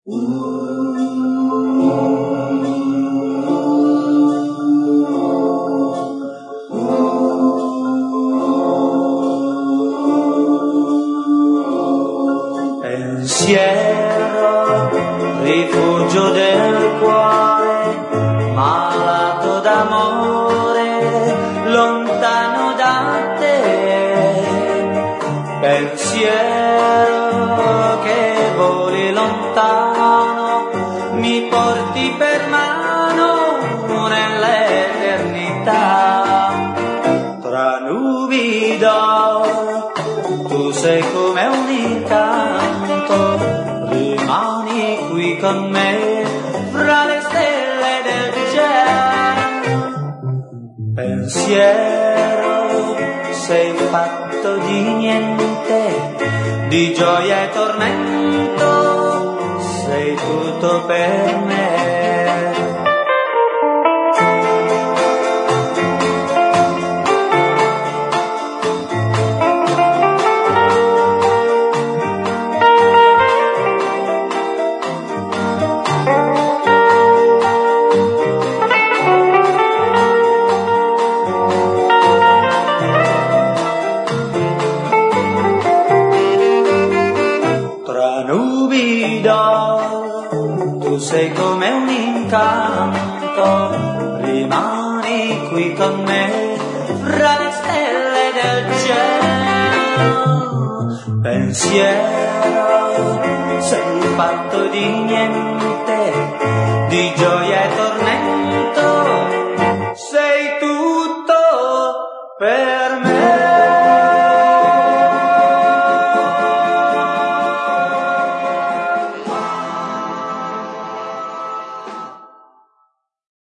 Pensiero, rifugio del cuore, malato d'amore, lontano da te. Pensiero che voli lontano, mi porti per mano nell'eternità. Tra nubi d'oro, tu sei come un incanto, rimani qui con me fra le stelle del cielo. Pensiero, sei fatto di niente, di gioia e tormento, sei tutto per me. Tu sei come un incanto, rimani qui con me fra le stelle del cielo. Pensiero, sei fatto di niente, di gioia e